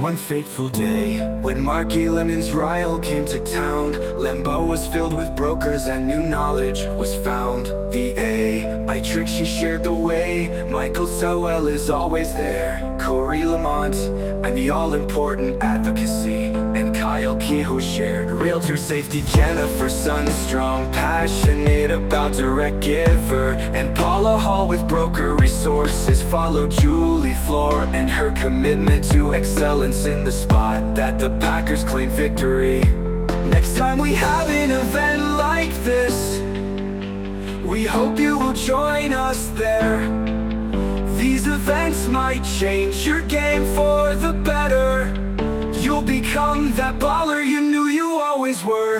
One fateful day, when Marky Lemon's Ryle came to town, Lembo was filled with brokers and new knowledge was found. The AI Trixie shared the way, Michael Sowell is always there, Corey Lamont, and the all-important advocacy, and Kyle Kehoe shared realtor safety. Jennifer Sunstrong, passionate about direct giver, and Paula Hall with broker resources followed Julie Floor and her commitment to excellence in the spot that the Packers claim victory. Next time we have an event like this, we hope you will join us there. These events might change your game for the better. You'll become that baller you knew you always were.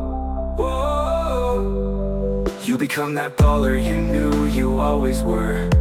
You become that baller you knew you always were.